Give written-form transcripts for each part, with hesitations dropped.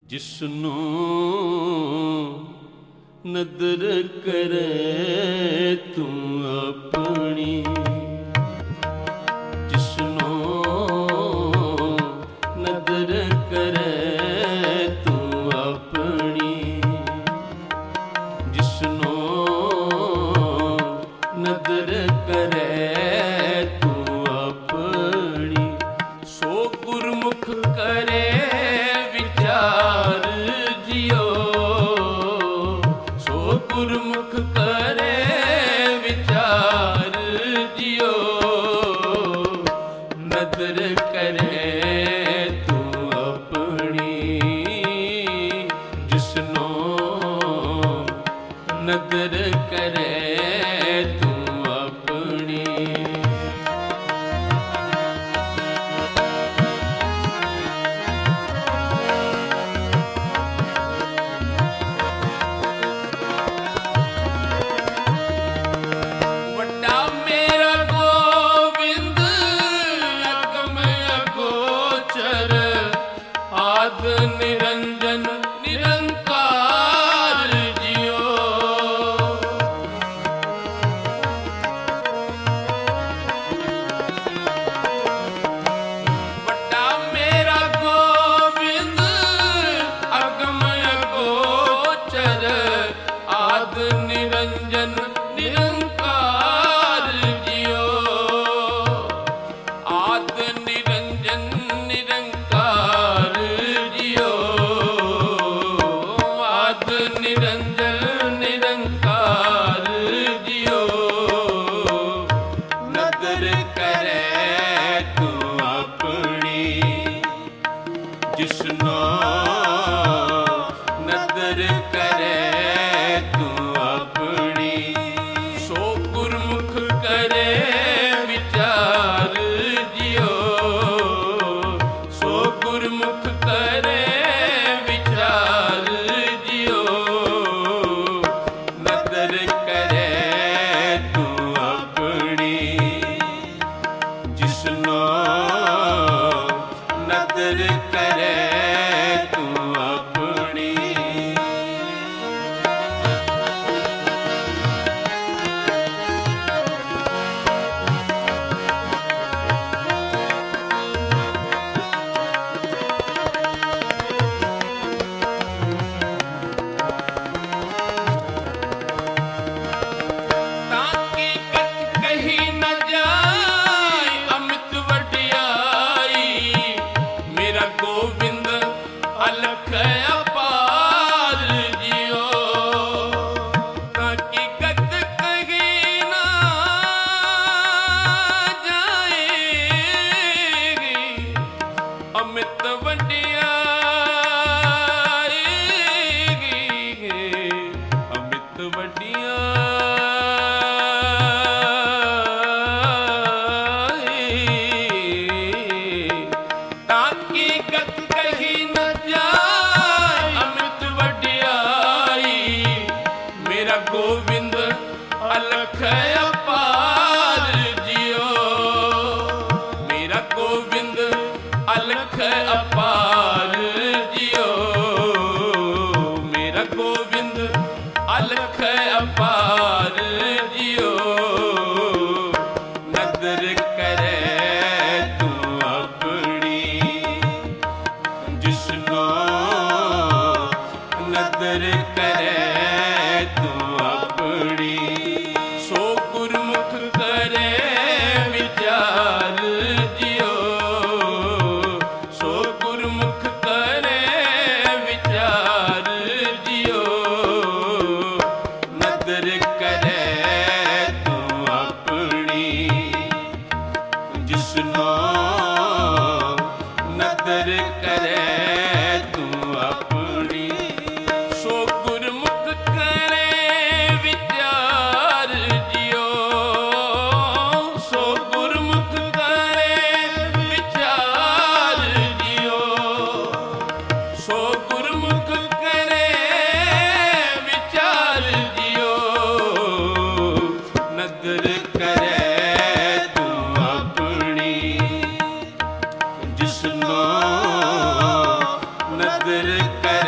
ਜਿਸਨੂੰ ਨਦਰ ਕਰੇ ਤੂੰ ਆਪਣੀ, ਜਿਸਨੂੰ ਨਦਰ ਕਰੇ ਤੂੰ ਆਪਣੀ, ਜਿਸਨੂੰ ਨਦਰ ਕਰੇ ਤੂੰ ਆਪਣੀ, ਸੋ ਗੁਰਮੁਖ ਕਰੇ ਗੁਰਮੁਖ ਕਰੇ ਵਿਚਾਰ ਜਿਉ, ਨਦਰ ਕਰੇ ਤੂੰ ਆਪਣੀ, ਜਿਸਨੂੰ ਨਦਰ ਕਰੇ ਤੂੰ ਆਪਣੀ। ਨਿਰੰਜਨ ਨਿਰੰਕਾਰ ਜਿਉ, ਵੱਡਾ ਮੇਰਾ ਗੋਬਿੰਦ ਅਗਮ ਅਗੋਚਰ, ਆਦ ਨਿਰੰਜਨ ਨਿਰੰਕਾਰ ਜਿਉ, ਆਦ ਨਿਰੰਜਨ ਨਿਰੰਕਾਰ ਨਿਰੰਜਨ ਨਿਰੰਕਾਰ ਜਿਉ, ਨਦਰ ਕਰੇ ਤੂੰ ਆਪਣੀ, ਜਿਸਨੂੰ ਨਦਰ ਕਰੇ ਤੂੰ ਆਪਣੀ, ਸੋ ਗੁਰਮੁਖ ਕਰੇ ਵਿਚਾਰ ਜਿਉ, ਸੋ ਗੁਰਮੁਖ ਕਰੇ ਨਦਰ ਕਰੇ ਤੂੰ ਆਪਣੀ। ਤਾਂ ਕੀ ਕਥ ਕਹੀ ਨਾ ਜਾਏ ਅਮਿਤ ਵਡਿਆਈ, ਮੇਰਾ ਗੋਬਿੰਦ ਅਲਖ ਅਪਾਰ ਜਿਉ, ਹਕੀਕਤ ਕਹੀ ਨਾ ਜਾਏਗੀ ਅਮਿਤ ਵਡਿਆਈ, ਅਮਿਤ ਵਡਿਆਈ, ਤਾਂ ਕੀ ਗਤ ਕਹੀ ਨ ਜਾਏ ਅਮਿਤ ਵਡਿਆਈ, ਮੇਰਾ ਗੋਬਿੰਦ ਅਲਖ ਅਪਾਰ ਜਿਉ, ਮੇਰਾ ਗੋਬਿੰਦ ਅਲਖ ਅਪਾਰ ਜਿਉ, ਮੇਰਾ ਗੋਬਿੰਦ ਅਲਖ ਅਪਾਰ ਜਿਉ, ਨਦਰ ਕਰੇ ਤੂੰ ਆਪਣੀ, ਜਿਸਨੂੰ ਨਦਰ ਕਰੇ ਤੂੰ ਆਪਣੀ, ਸੋ ਗੁਰਮੁਖ ਕਰੇ ਵਿਚਾਰ ਜਿਉ, ਸੋ ਗੁਰਮੁਖ ਕਰੇ ਵਿਚਾਰ ਜਿਉ, ਨਦਰ ਕਰੇ ਤੂੰ ਆਪਣੀ, ਜਿਸਨੂੰ ਨਦਰ ਕਰੇ ਤੂੰ ਆਪਣੀ, ਸੋ ਗੁਰਮੁਖ ਕਰੇ ਵਿਚਾਰ ਜਿਉ, ਸੋ ਗੁਰਮੁਖ ਕਰੇ ਵਿਚਾਰ ਜਿਉ, ਸੋ ਗੁਰਮੁਖ ਕਰੇ ਵਿਚਾਰ ਜਿਉ, ਨਦਰ ਕਰੇ ਤੂੰ ਆਪਣੀ, ਜਿਸਨੂੰ ਨਦਰ ਕਰ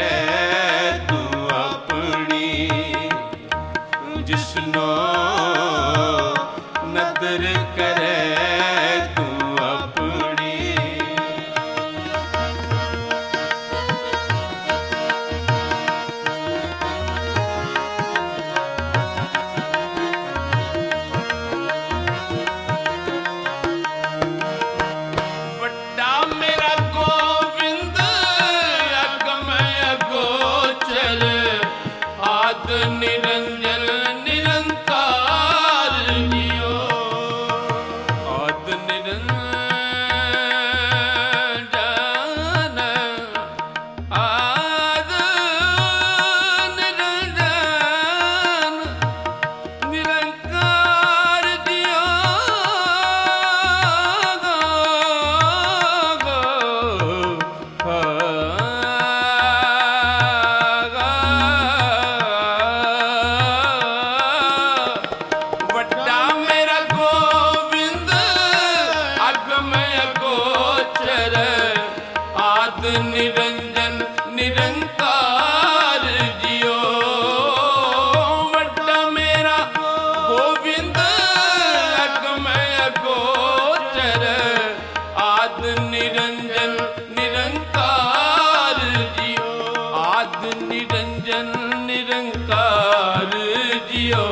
करे तू अपनी, जिसनो नदर करे तू अपनी। वड्डा मेरा गोविंद अगम अगोचर, आद निरंजन निरंकार जियो, आद निरंजन, आद निरंजन निरंकार जियो, वड्डा मेरा गोविंद अगम अगोचर, आद निरंजन निरंकार जियो। वड्डा मेरा गोविंद अगम अगोचर, आद निरंजन निरंकार जियो, आद निरंजन निरंकार जियो,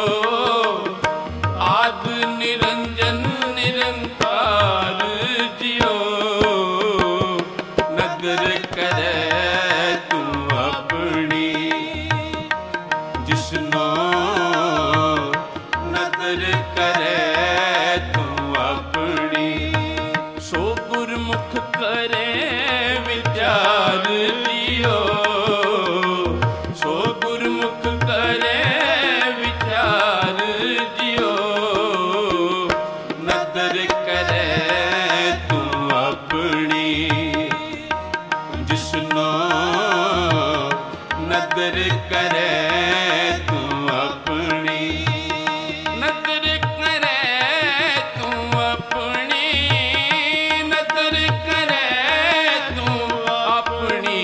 आद निरंजन निरंकार जियो। नदर करे तू अपनी, जिसनो नदर करे तू अपनी। सो गुरमुख करे विचार लियो, सो गुरमुख करे विचार जियो। नदर करे तू अपनी, जिसनो नदर करे तू अपनी। नदर करे तू अपनी, नदर करे तू अपनी,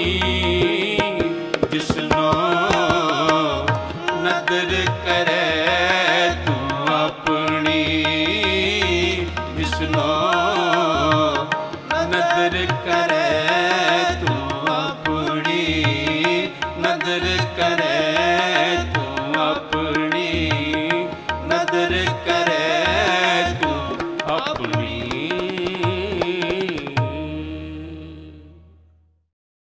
जिसनो नदर करे तू अपनी, जिसनो नदर करे तू अपनी, नदर करे तू अपनी, नदर करे